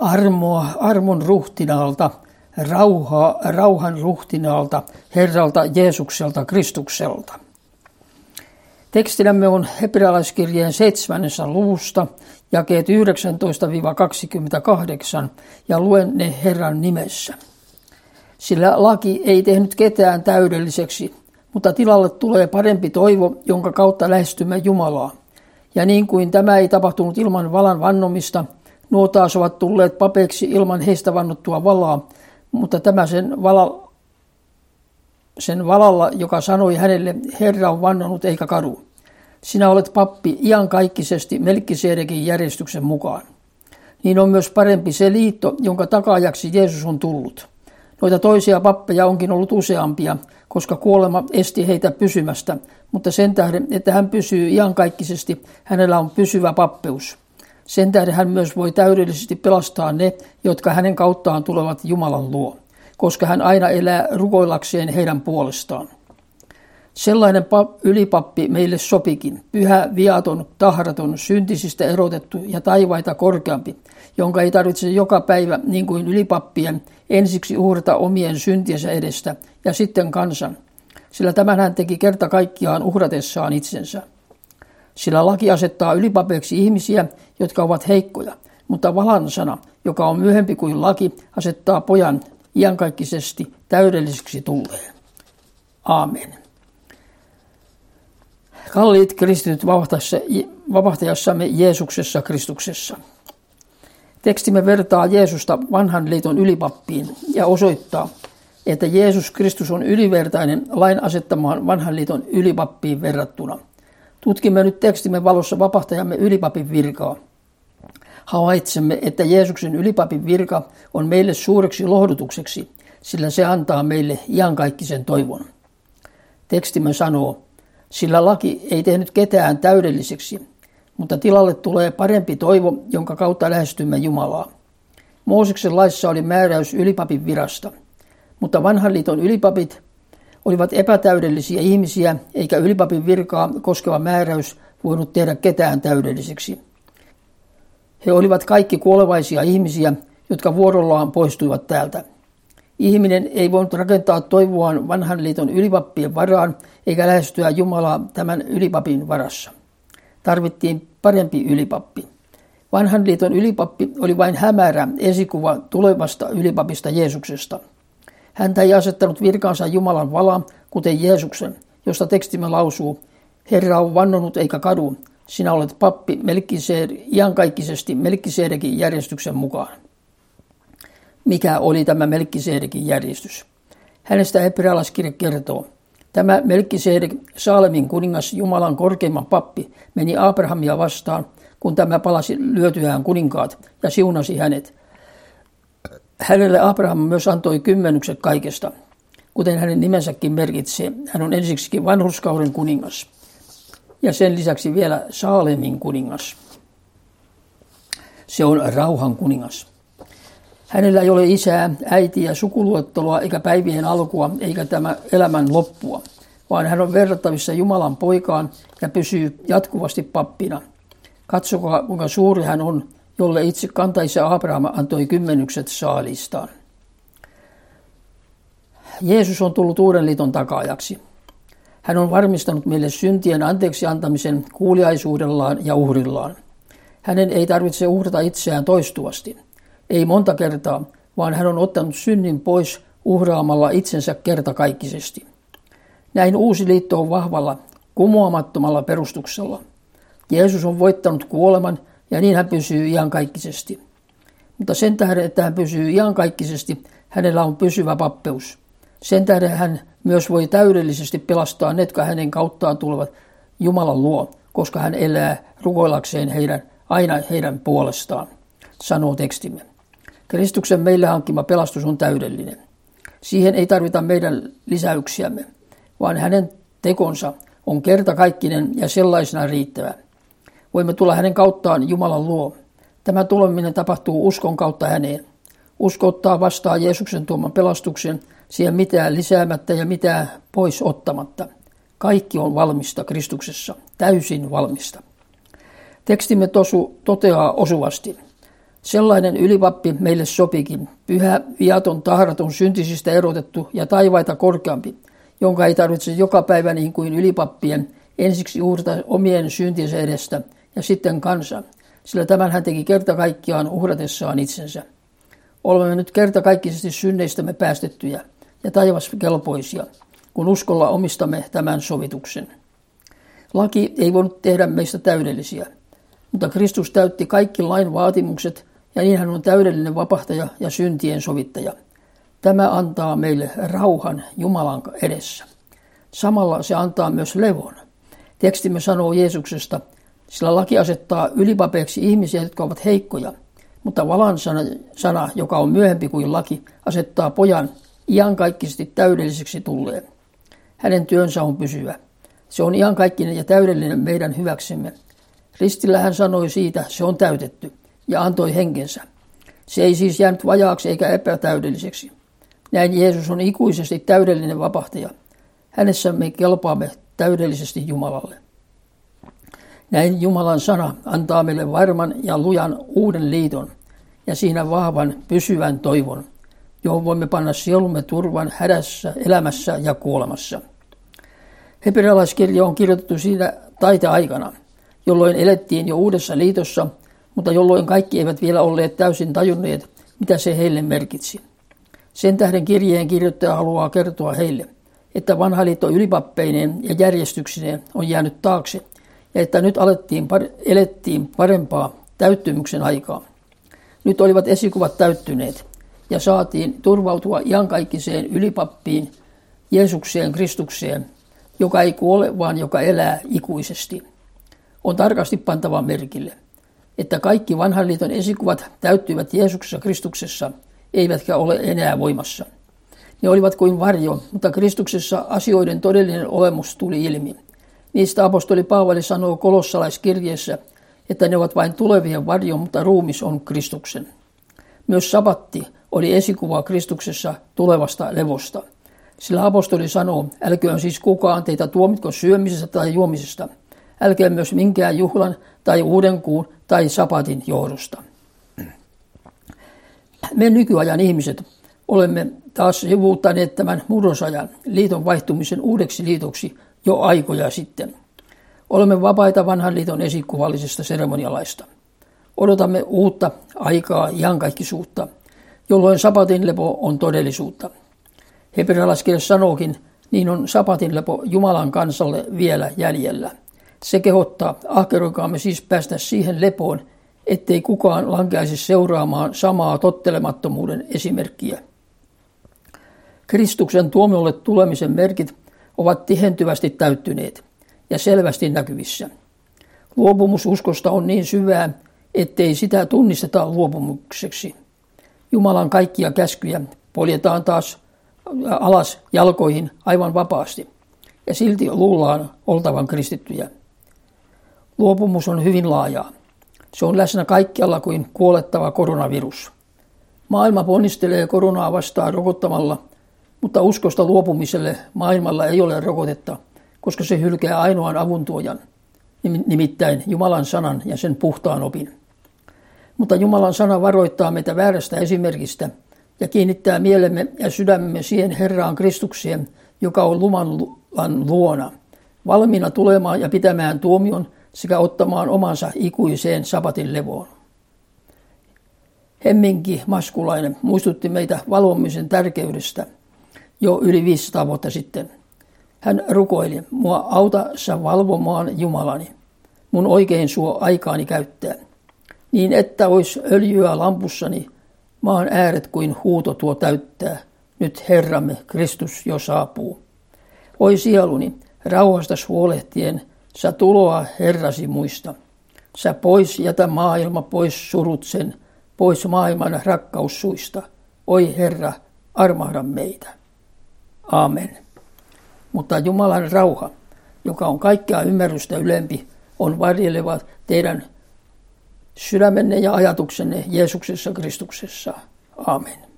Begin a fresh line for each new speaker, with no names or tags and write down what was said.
armon ruhtinaalta, rauhan ruhtinaalta, Herralta Jeesukselta Kristukselta. Tekstinämme on Hebrealaiskirjeen 7. luvusta, jakeet 19-28, ja luen ne Herran nimessä. Sillä laki ei tehnyt ketään täydelliseksi, mutta tilalle tulee parempi toivo, jonka kautta lähestymme Jumalaa. Ja niin kuin tämä ei tapahtunut ilman valan vannomista, nuo taas ovat tulleet papeiksi ilman heistä vannottua valaa, mutta tämä sen valalla, joka sanoi hänelle, Herra on vannonut eikä kadu. Sinä olet pappi iankaikkisesti Melkisedekin järjestyksen mukaan. Niin on myös parempi se liitto, jonka takaajaksi Jeesus on tullut. Noita toisia pappeja onkin ollut useampia, koska kuolema esti heitä pysymästä, mutta sen tähden, että hän pysyy iankaikkisesti, hänellä on pysyvä pappeus. Sen tähden hän myös voi täydellisesti pelastaa ne, jotka hänen kauttaan tulevat Jumalan luo, koska hän aina elää rukoillakseen heidän puolestaan. Sellainen ylipappi meille sopikin, pyhä, viaton, tahraton, syntisistä erotettu ja taivaita korkeampi, jonka ei tarvitse joka päivä, niin kuin ylipappien, ensiksi uhrata omien syntiensä edestä ja sitten kansan, sillä tämän hän teki kerta kaikkiaan uhratessaan itsensä. Sillä laki asettaa ylipapeiksi ihmisiä, jotka ovat heikkoja, mutta valan sana, joka on myöhempi kuin laki, asettaa pojan iankaikkisesti täydelliseksi tulleen. Aamen. Kalliit kristityt vapahtajassamme Jeesuksessa Kristuksessa. Tekstimme vertaa Jeesusta vanhan liiton ylipappiin ja osoittaa, että Jeesus Kristus on ylivertainen lain asettamaan vanhan liiton ylipappiin verrattuna. Tutkimme nyt tekstimme valossa vapahtajamme ylipapin virkaa. Havaitsemme, että Jeesuksen ylipapin virka on meille suureksi lohdutukseksi, sillä se antaa meille iankaikkisen toivon. Tekstimme sanoo, sillä laki ei tehnyt ketään täydelliseksi, mutta tilalle tulee parempi toivo, jonka kautta lähestymme Jumalaa. Mooseksen laissa oli määräys ylipapin virasta, mutta vanhan liiton ylipapit olivat epätäydellisiä ihmisiä, eikä ylipapin virkaa koskeva määräys voinut tehdä ketään täydelliseksi. He olivat kaikki kuolevaisia ihmisiä, jotka vuorollaan poistuivat täältä. Ihminen ei voinut rakentaa toivoaan vanhan liiton ylipappien varaan, eikä lähestyä Jumalaa tämän ylipapin varassa. Tarvittiin parempi ylipappi. Vanhan liiton ylipappi oli vain hämärä esikuva tulevasta ylipapista Jeesuksesta. Häntä ei asettanut virkaansa Jumalan vala, kuten Jeesuksen, josta tekstimme lausuu, Herra on vannonut eikä kadu, sinä olet pappi iankaikkisesti Melkisedekin järjestyksen mukaan. Mikä oli tämä Melkisedekin järjestys? Hänestä Hebrealaiskirja kertoo. Tämä Melkisedek, Saalemin kuningas, Jumalan korkeimman pappi, meni Abrahamia vastaan, kun tämä palasi lyötyään kuninkaat ja siunasi hänet. Hänelle Abraham myös antoi kymmenykset kaikesta. Kuten hänen nimensäkin merkitsee, hän on ensiksikin vanhurskauden kuningas. Ja sen lisäksi vielä Saalemin kuningas. Se on rauhan kuningas. Hänellä ei ole isää, äitiä, sukuluetteloa eikä päivien alkua eikä tämä elämän loppua, vaan hän on verrattavissa Jumalan poikaan ja pysyy jatkuvasti pappina. Katsokaa, kuinka suuri hän on, jolle itse kantaisä Abraham antoi kymmenykset saalistaan. Jeesus on tullut uuden liiton takaajaksi. Hän on varmistanut meille syntien anteeksi antamisen kuuliaisuudellaan ja uhrillaan. Hänen ei tarvitse uhrata itseään toistuvasti. Ei monta kertaa, vaan hän on ottanut synnin pois uhraamalla itsensä kertakaikkisesti. Näin uusi liitto on vahvalla, kumoamattomalla perustuksella. Jeesus on voittanut kuoleman ja niin hän pysyy iankaikkisesti. Mutta sen tähden, että hän pysyy iankaikkisesti, hänellä on pysyvä pappeus. Sen tähden hän myös voi täydellisesti pelastaa ne, jotka hänen kauttaan tulevat Jumalan luo, koska hän elää rukoillakseen aina heidän puolestaan, sanoo tekstimme. Kristuksen meille hankkima pelastus on täydellinen. Siihen ei tarvita meidän lisäyksiämme, vaan hänen tekonsa on kertakaikkinen ja sellaisena riittävä. Voimme tulla hänen kauttaan Jumalan luo. Tämä tuleminen tapahtuu uskon kautta häneen. Usko ottaa vastaan Jeesuksen tuoman pelastuksen, siihen mitään lisäämättä ja mitään pois ottamatta. Kaikki on valmista Kristuksessa, täysin valmista. Tekstimme toteaa osuvasti. Sellainen ylipappi meille sopikin, pyhä, viaton, tahraton, syntisistä erotettu ja taivaita korkeampi, jonka ei tarvitse joka päivä niin kuin ylipappien ensiksi uhrata omien syntiensä edestä ja sitten kansan, sillä tämän hän teki kerta kaikkiaan uhratessaan itsensä. Olemme nyt kertakaikkisesti synneistämme päästettyjä ja taivaskelpoisia, kun uskolla omistamme tämän sovituksen. Laki ei voinut tehdä meistä täydellisiä, mutta Kristus täytti kaikki lain vaatimukset ja niin hän on täydellinen vapahtaja ja syntien sovittaja. Tämä antaa meille rauhan Jumalan edessä. Samalla se antaa myös levon. Tekstimme sanoo Jeesuksesta, sillä laki asettaa ylipapeiksi ihmisiä, jotka ovat heikkoja, mutta valan sana, joka on myöhempi kuin laki, asettaa pojan iankaikkisesti täydelliseksi tulleen. Hänen työnsä on pysyvä. Se on iankaikkinen ja täydellinen meidän hyväksemme. Ristillä hän sanoi siitä, se on täytetty, ja antoi henkensä. Se ei siis jäänyt vajaaksi eikä epätäydelliseksi. Näin Jeesus on ikuisesti täydellinen vapahtaja. Hänessä me kelpaamme täydellisesti Jumalalle. Näin Jumalan sana antaa meille varman ja lujan uuden liiton ja siinä vahvan pysyvän toivon, johon voimme panna sielumme turvan hädässä, elämässä ja kuolemassa. Hebrealaiskirja on kirjoitettu siinä taiteaikana, jolloin elettiin jo uudessa liitossa, mutta jolloin kaikki eivät vielä olleet täysin tajunneet, mitä se heille merkitsi. Sen tähden kirjeen kirjoittaja haluaa kertoa heille, että vanha liitto ylipappeineen ja järjestyksineen on jäänyt taakse ja että nyt elettiin parempaa täyttymyksen aikaa. Nyt olivat esikuvat täyttyneet ja saatiin turvautua iankaikkiseen ylipappiin, Jeesukseen Kristukseen, joka ei kuole, vaan joka elää ikuisesti. On tarkasti pantava merkille, että kaikki vanhan liiton esikuvat täyttyivät Jeesuksessa Kristuksessa, eivätkä ole enää voimassa. Ne olivat kuin varjo, mutta Kristuksessa asioiden todellinen olemus tuli ilmi. Niistä apostoli Paavali sanoo kolossalaiskirjeessä, että ne ovat vain tulevien varjo, mutta ruumis on Kristuksen. Myös sabatti oli esikuva Kristuksessa tulevasta levosta. Sillä apostoli sanoo, älköön siis kukaan teitä tuomitko syömisestä tai juomisesta, älköön myös minkään juhlan tai uudenkuun tai sabatin johdosta. Me nykyajan ihmiset olemme taas sivuuttaneet tämän murrosajan liiton vaihtumisen uudeksi liitoksi jo aikoja sitten. Olemme vapaita vanhan liiton esikuvallisesta seremonialaista. Odotamme uutta aikaa iankaikkisuutta, jolloin sabatin lepo on todellisuutta. Hebrealaiskirja sanookin, niin on sabatin lepo Jumalan kansalle vielä jäljellä. Se kehottaa, ahkeroikaamme siis päästä siihen lepoon, ettei kukaan lankeaisi seuraamaan samaa tottelemattomuuden esimerkkiä. Kristuksen tuomiolle tulemisen merkit ovat tihentyvästi täyttyneet ja selvästi näkyvissä. Luopumus uskosta on niin syvää, ettei sitä tunnisteta luopumukseksi. Jumalan kaikkia käskyjä poljetaan taas alas jalkoihin aivan vapaasti ja silti luullaan oltavan kristittyjä. Luopumus on hyvin laajaa. Se on läsnä kaikkialla kuin kuolettava koronavirus. Maailma ponnistelee koronaa vastaan rokottamalla, mutta uskosta luopumiselle maailmalla ei ole rokotetta, koska se hylkää ainoan avuntuojan, nimittäin Jumalan sanan ja sen puhtaan opin. Mutta Jumalan sana varoittaa meitä väärästä esimerkistä ja kiinnittää mielemme ja sydämemme siihen Herraan Kristukseen, joka on Jumalan luona, valmiina tulemaan ja pitämään tuomion sekä ottamaan omansa ikuiseen sabatin levoon. Hemminki Maskulainen muistutti meitä valvomisen tärkeydestä jo yli 500 vuotta sitten. Hän rukoili, mua auta sä valvomaan Jumalani, mun oikein suo aikaani käyttää, niin että ois öljyä lampussani, maan ääret kuin huuto tuo täyttää, nyt Herramme Kristus jo saapuu. Oi sieluni, rauhastas huolehtien, sä tuloa Herrasi muista. Sä pois jätä maailma, pois surut sen, pois maailman rakkaussuista. Oi Herra, armahda meitä. Aamen. Mutta Jumalan rauha, joka on kaikkea ymmärrystä ylempi, on varjeleva teidän sydämenne ja ajatuksenne Jeesuksessa Kristuksessa. Aamen.